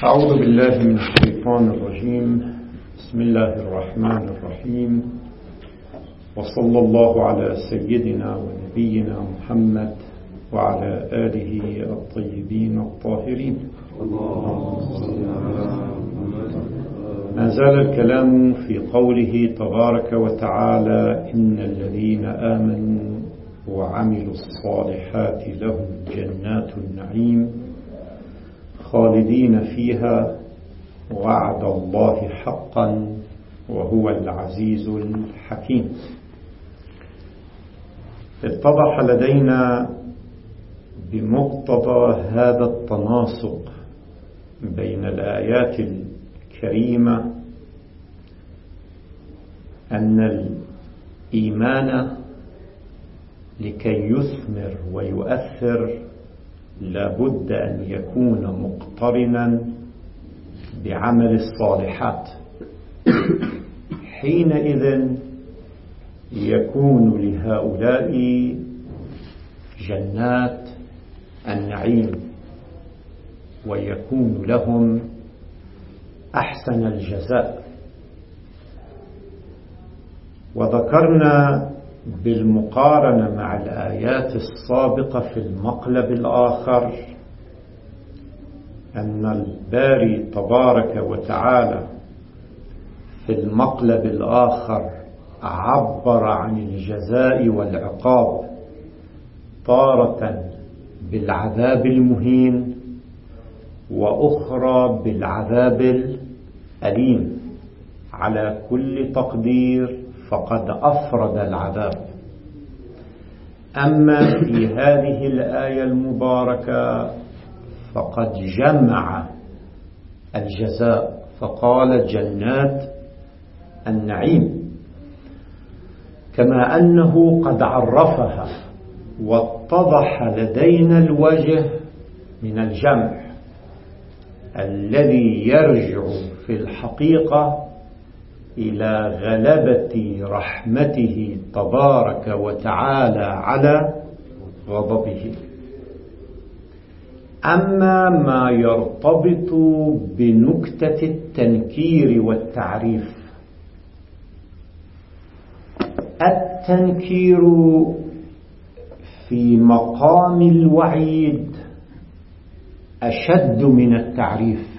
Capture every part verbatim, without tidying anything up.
أعوذ بالله من الشيطان الرجيم. بسم الله الرحمن الرحيم، وصلى الله على سيدنا ونبينا محمد وعلى آله الطيبين الطاهرين. ما زال الكلام في قوله تبارك وتعالى: إن الذين آمنوا وعملوا الصالحات لهم جنات النعيم خالدين فيها وعد الله حقا وهو العزيز الحكيم. اتضح لدينا بمقتضى هذا التناسق بين الآيات الكريمة أن الإيمان لكي يثمر ويؤثر لابد أن يكون مقترنا بعمل الصالحات، حينئذ يكون لهؤلاء جنات النعيم ويكون لهم أحسن الجزاء. وذكرنا بالمقارنة مع الآيات السابقة في المقلب الآخر أن الباري تبارك وتعالى في المقلب الآخر عبر عن الجزاء والعقاب تارة بالعذاب المهين وأخرى بالعذاب الأليم. على كل تقدير فقد أفرد العذاب. أما في هذه الآية المباركة فقد جمع الجزاء فقال جنات النعيم، كما أنه قد عرفها واتضح لدينا الوجه من الجمع الذي يرجع في الحقيقة إلى غلبة رحمته تبارك وتعالى على غضبه. أما ما يرتبط بنكتة التنكير والتعريف، التنكير في مقام الوعيد أشد من التعريف،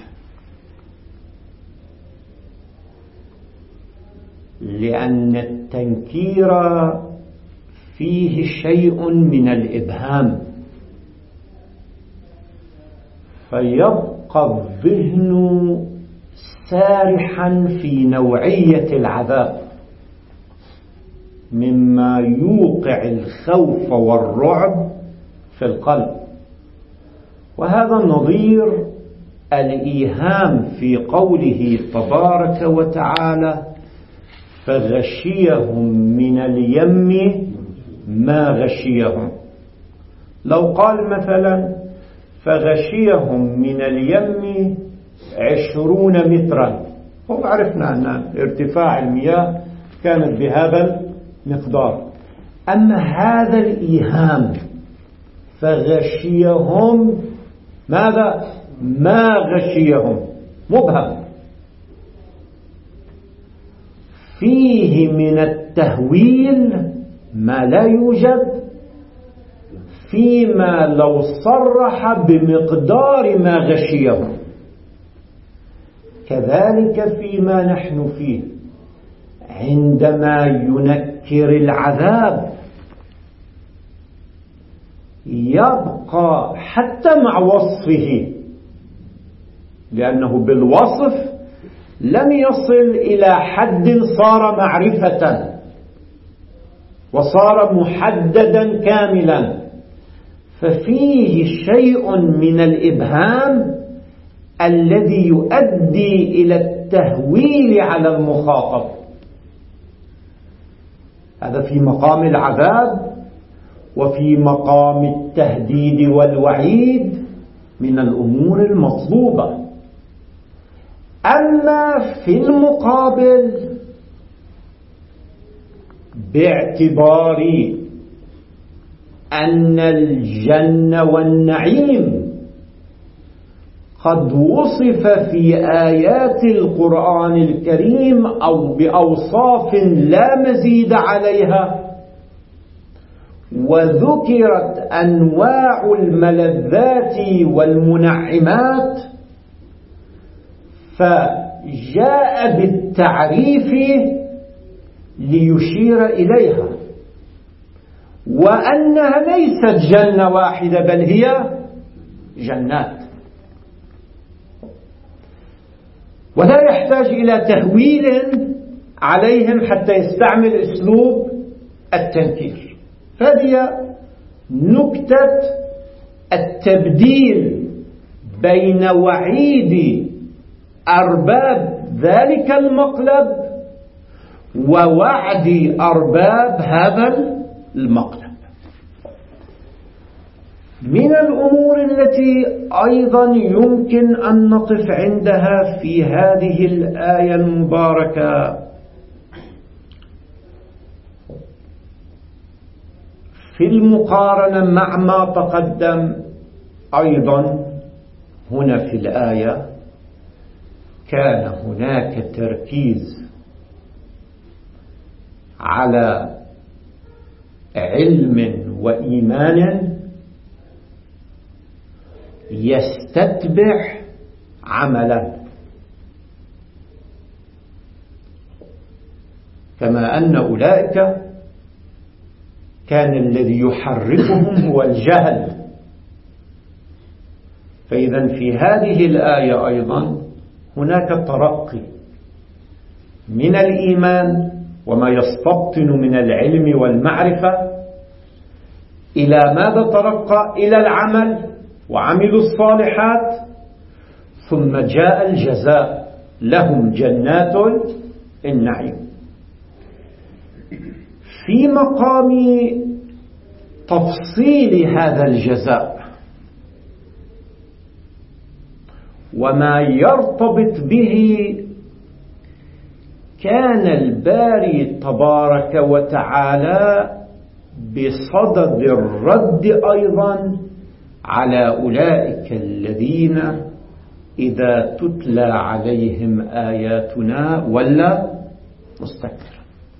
لأن التنكير فيه شيء من الإبهام، فيبقى الذهن سارحا في نوعية العذاب مما يوقع الخوف والرعب في القلب. وهذا نظير الإيهام في قوله تبارك وتعالى: فغشيهم من اليم ما غشيهم. لو قال مثلا فغشيهم من اليم عشرون مترا، هم عرفنا أن ارتفاع المياه كانت بهذا المقدار. أما هذا الإيهام فغشيهم ماذا؟ ما غشيهم، مبهم، فيه من التهويل ما لا يوجد فيما لو صرح بمقدار ما غشيهم. كذلك فيما نحن فيه عندما ينكر العذاب يبقى حتى مع وصفه، لأنه بالوصف لم يصل إلى حد صار معرفة وصار محددا كاملا، ففيه شيء من الإبهام الذي يؤدي إلى التهويل على المخاطب. هذا في مقام العذاب، وفي مقام التهديد والوعيد من الأمور المطلوبة. أما في المقابل باعتبار أن الجنة والنعيم قد وصف في آيات القرآن الكريم أو بأوصاف لا مزيد عليها، وذكرت أنواع الملذات والمنعمات، فجاء بالتعريف ليشير إليها، وأنها ليست جنة واحدة بل هي جنات. ولا يحتاج إلى تهويل عليهم حتى يستعمل أسلوب التنكير. هذه نكتة التبديل بين وعيد أرباب ذلك المقلب ووعد أرباب هذا المقلب. من الأمور التي أيضا يمكن أن نقف عندها في هذه الآية المباركة في المقارنة مع ما تقدم، أيضا هنا في الآية كان هناك تركيز على علم وإيمان يستتبع عملا، كما أن أولئك كان الذي يحركهم هو الجهل. فإذا في هذه الآية أيضا هناك ترقي من الإيمان وما يستبطن من العلم والمعرفة إلى ماذا ترقى؟ إلى العمل، وعملوا الصالحات، ثم جاء الجزاء، لهم جنات النعيم. في مقام تفصيل هذا الجزاء وما يرتبط به، كان الباري تبارك وتعالى بصدد الرد أيضا على أولئك الذين إذا تتلى عليهم آياتنا ولا مستكبر.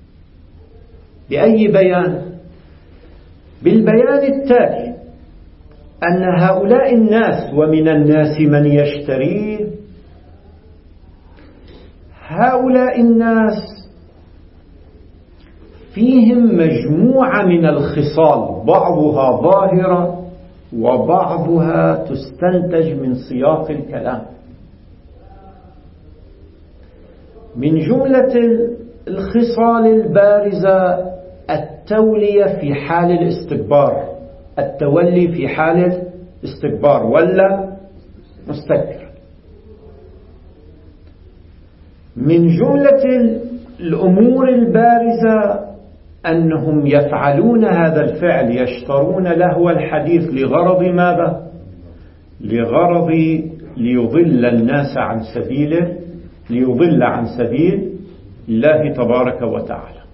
بأي بيان؟ بالبيان التالي: أن هؤلاء الناس، ومن الناس من يشتري، هؤلاء الناس فيهم مجموعة من الخصال، بعضها ظاهرة وبعضها تستنتج من سياق الكلام. من جملة الخصال البارزة التولية في حال الاستكبار، التولي في حال الاستكبار ولا مستكبر. من جملة الأمور البارزة أنهم يفعلون هذا الفعل، يشترون لهو الحديث لغرض ماذا؟ لغرض ليضل الناس عن سبيله، ليضل عن سبيل الله تبارك وتعالى.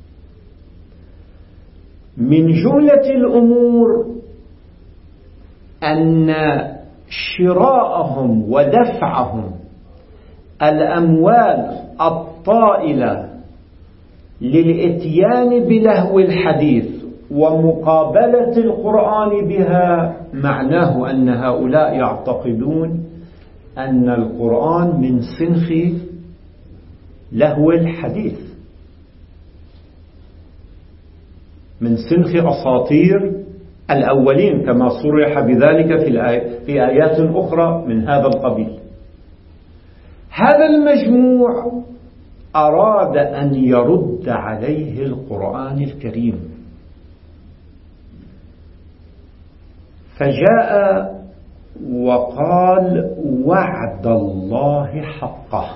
من جملة الأمور أن شراءهم ودفعهم الأموال الطائلة للإتيان بلهو الحديث ومقابلة القرآن بها، معناه أن هؤلاء يعتقدون أن القرآن من سنخ لهو الحديث، من سنخ أساطير الأولين، كما صرح بذلك في, في آيات أخرى من هذا القبيل. هذا المجموع أراد أن يرد عليه القرآن الكريم، فجاء وقال: وعد الله حقه.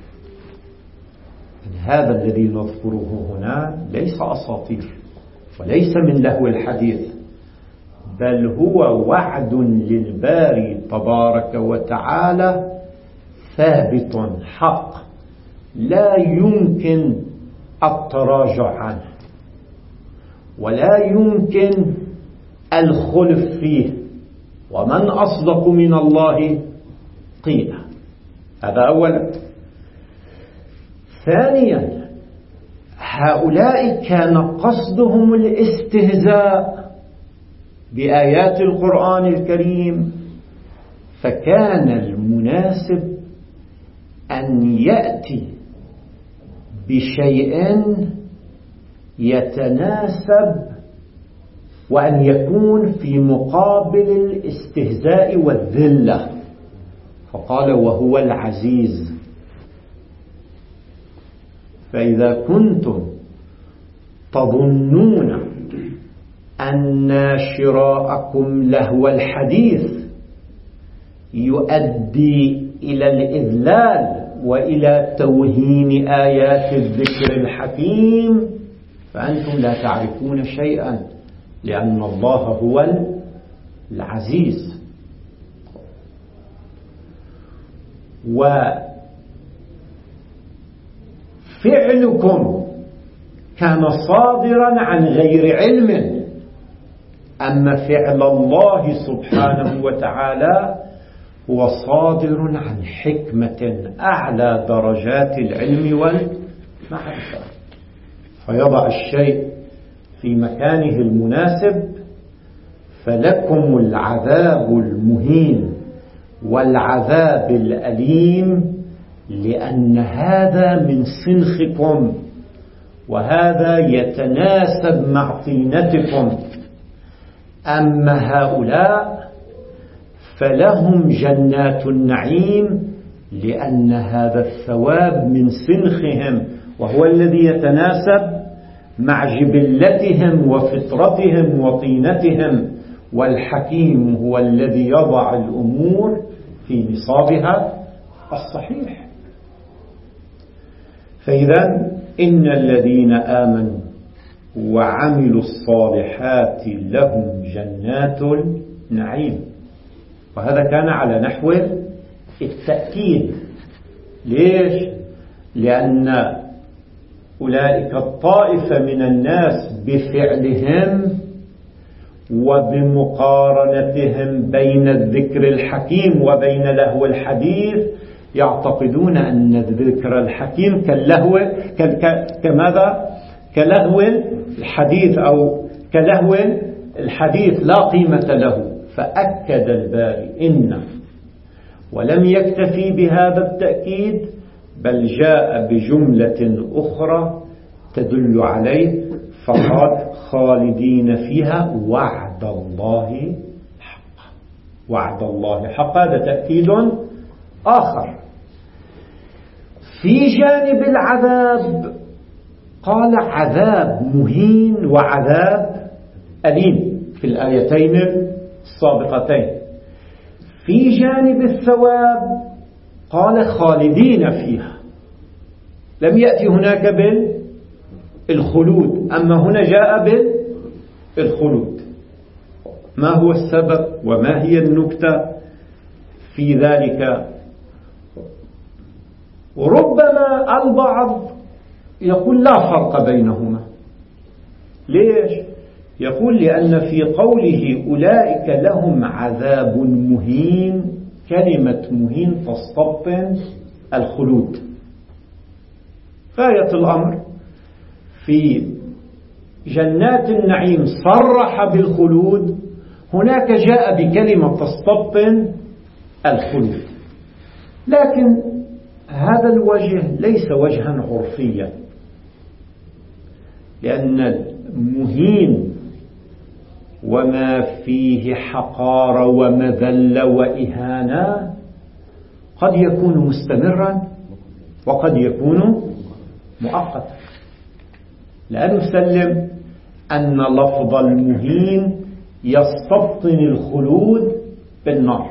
هذا الذي نذكره هنا ليس أساطير وليس من لهو الحديث، بل هو وعد للباري تبارك وتعالى ثابت حق، لا يمكن التراجع عنه ولا يمكن الخلف فيه. ومن أصدق من الله قيل. هذا أولا. ثانيا، هؤلاء كان قصدهم الاستهزاء بآيات القرآن الكريم، فكان المناسب أن يأتي بشيء يتناسب وأن يكون في مقابل الاستهزاء والذلة، فقال وهو العزيز. فإذا كنتم تظنون أن شراءكم لهو الحديث يؤدي إلى الإذلال وإلى توهين آيات الذكر الحكيم، فأنتم لا تعرفون شيئا، لأن الله هو العزيز. وفعلكم كان صادرا عن غير علم، أما فعل الله سبحانه وتعالى هو صادر عن حكمة أعلى درجات العلم والمعرفة، فيضع الشيء في مكانه المناسب. فلكم العذاب المهين والعذاب الأليم، لأن هذا من صنخكم وهذا يتناسب مع طينتكم. أما هؤلاء فلهم جنات النعيم، لأن هذا الثواب من صنخهم وهو الذي يتناسب مع جبلتهم وفطرتهم وطينتهم، والحكيم هو الذي يضع الأمور في نصابها الصحيح. فإذا إن الذين آمنوا وعملوا الصالحات لهم جنات النعيم، وهذا كان على نحو التأكيد. ليش؟ لأن أولئك الطائفة من الناس بفعلهم وبمقارنتهم بين الذكر الحكيم وبين لهو الحديث يعتقدون أن الذكر الحكيم كاللهو كماذا؟ كلهو الحديث أو كلهو الحديث لا قيمة له. فأكد الباري إن ولم يكتفي بهذا التأكيد، بل جاء بجملة أخرى تدل عليه، فقال خالدين فيها وعد الله حقا. وعد الله حقا، هذا تأكيد آخر. في جانب العذاب قال عذاب مهين وعذاب أليم في الآيتين السابقتين. في جانب الثواب قال خالدين فيها، لم يأتي هناك بالخلود، أما هنا جاء بالخلود. ما هو السبب وما هي النكتة في ذلك؟ وربما البعض يقول لا فرق بينهما. ليش؟ يقول لأن في قوله أولئك لهم عذاب مهين، كلمة مهين تستبطن الخلود. غاية الأمر في جنات النعيم صرح بالخلود، هناك جاء بكلمة تستبطن الخلود. لكن هذا الوجه ليس وجها عرفيا، لأن المهين وما فيه حقارة ومذلة وإهانة قد يكون مستمرا وقد يكون مؤقتا. لا نسلم أن لفظ المهين يستبطن الخلود بالنار،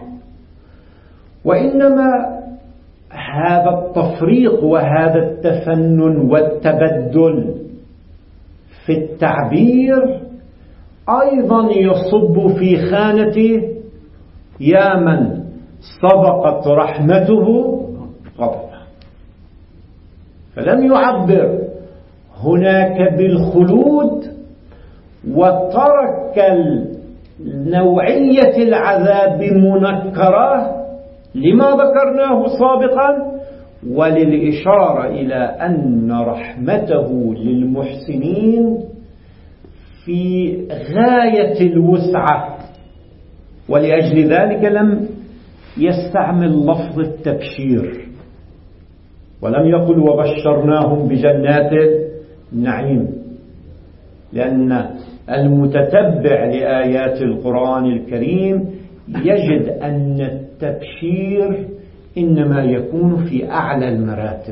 وإنما هذا التفريق وهذا التفنن والتبدل في التعبير أيضا يصب في خانة يا من سبقت رحمته غضبه، فلم يعبر هناك بالخلود وترك نوعية العذاب منكرة لما ذكرناه سابقا، وللإشارة إلى أن رحمته للمحسنين في غاية الوسعة، ولأجل ذلك لم يستعمل لفظ التبشير، ولم يقل وبشرناهم بجنات النعيم، لأن المتتبع لآيات القرآن الكريم يجد أن التبشير إنما يكون في أعلى المراتب.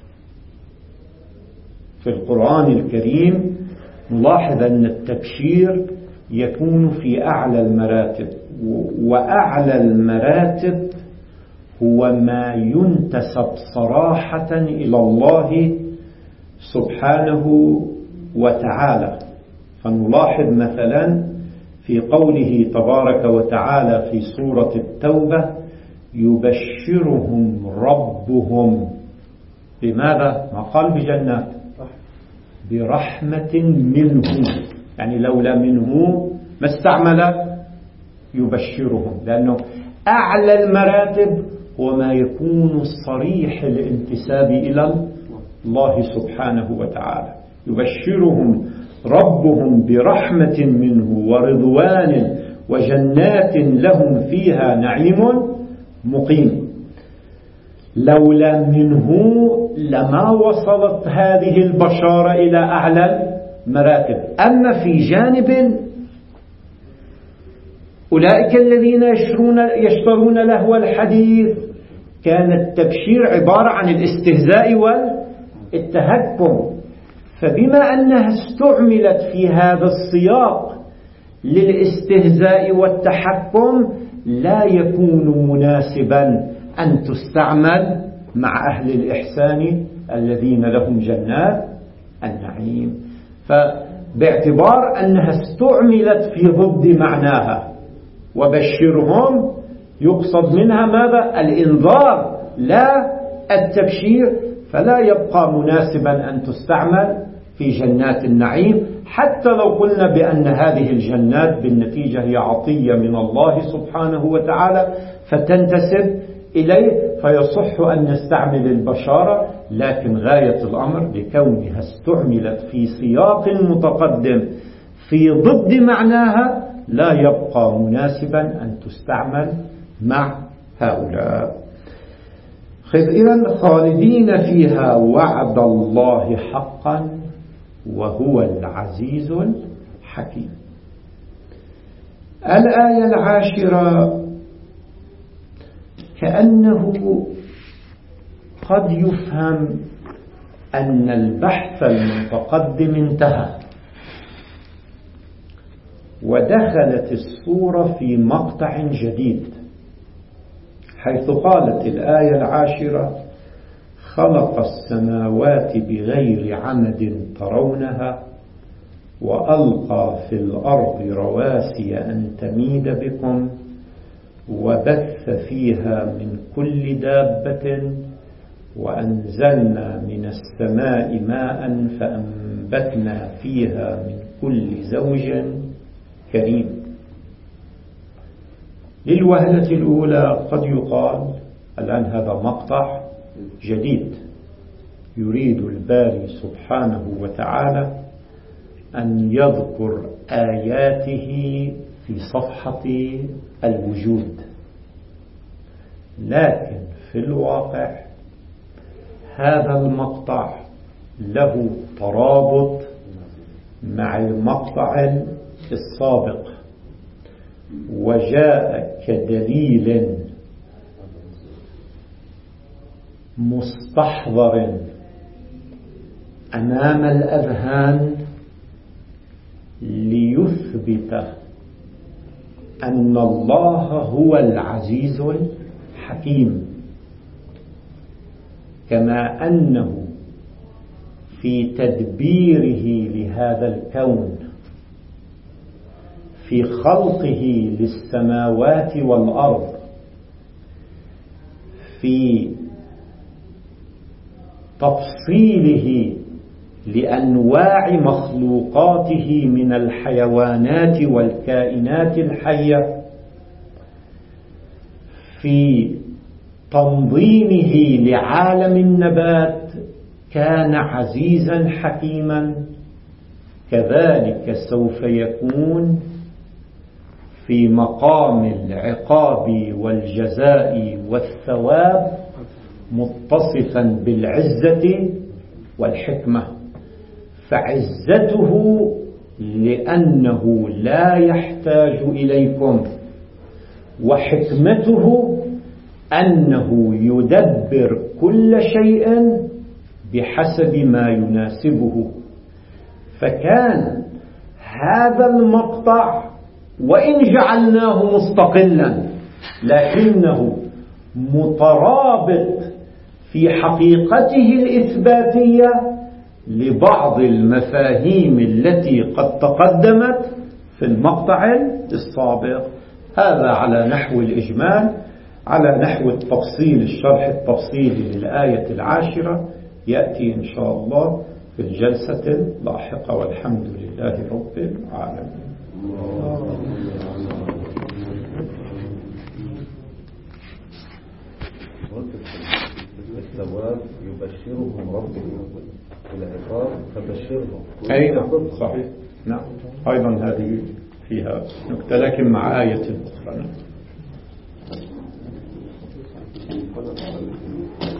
في القرآن الكريم نلاحظ أن التبشير يكون في أعلى المراتب، وأعلى المراتب هو ما ينتسب صراحة إلى الله سبحانه وتعالى. فنلاحظ مثلا في قوله تبارك وتعالى في سورة التوبة: يبشرهم ربهم بماذا؟ ما قال بجنات، برحمة منه، يعني لولا منه ما استعمل يبشرهم، لأنه أعلى المراتب هو ما يكون صريح الانتساب إلى الله سبحانه وتعالى. يبشرهم ربهم برحمة منه ورضوان وجنات لهم فيها نعيم مقيم. لولا منه لما وصلت هذه البشارة إلى أعلى المراتب. أما في جانب أولئك الذين يشترون, يشترون لهو الحديث كان التبشير عبارة عن الاستهزاء والتهكم، فبما أنها استعملت في هذا السياق للاستهزاء والتحكم لا يكون مناسبا أن تستعمل مع أهل الإحسان الذين لهم جنات النعيم. فباعتبار أنها استعملت في ضد معناها، وبشرهم يقصد منها ماذا؟ الإنذار لا التبشير، فلا يبقى مناسبا أن تستعمل في جنات النعيم، حتى لو قلنا بأن هذه الجنات بالنتيجة هي عطية من الله سبحانه وتعالى فتنتسب إليه، فيصح أن نستعمل البشارة، لكن غاية الأمر لكونها استعملت في سياق متقدم في ضد معناها لا يبقى مناسبا أن تستعمل مع هؤلاء. إذن خالدين فيها وعد الله حقا وهو العزيز الحكيم. الآية العاشرة كأنه قد يفهم أن البحث المتقدم انتهى، ودخلت السورة في مقطع جديد، حيث قالت الآية العاشرة: خلق السماوات بغير عمد ترونها وألقى في الأرض رواسي أن تميد بكم وبث فيها من كل دابة وأنزلنا من السماء ماء فأنبتنا فيها من كل زوج كريم. للوهلة الأولى قد يقال الآن هذا مقطع جديد يريد الباري سبحانه وتعالى أن يذكر آياته في صفحة الوجود، لكن في الواقع هذا المقطع له ترابط مع المقطع السابق، وجاء كدليل مستحضر أمام الأذهان ليثبت أن الله هو العزيز الحكيم، كما أنه في تدبيره لهذا الكون، في خلقه للسماوات والأرض، في تفصيله لأنواع مخلوقاته من الحيوانات والكائنات الحية، في تنظيمه لعالم النبات كان عزيزا حكيما، كذلك سوف يكون في مقام العقاب والجزاء والثواب متصفا بالعزة والحكمة. فعزته لأنه لا يحتاج إليكم، وحكمته أنه يدبر كل شيء بحسب ما يناسبه. فكان هذا المقطع وإن جعلناه مستقلا لكنه مترابط في حقيقته الإثباتية لبعض المفاهيم التي قد تقدمت في المقطع السابق. هذا على نحو الإجمال. على نحو التفصيل، الشرح التفصيلي للآية العاشرة يأتي إن شاء الله في الجلسة اللاحقة، والحمد لله رب العالمين. الثواب يبشرهم ربهم والعقاب فبشرهم. أي نعم صحيح. نعم أيضا هذه فيها نكتة لكن مع آية أخرى.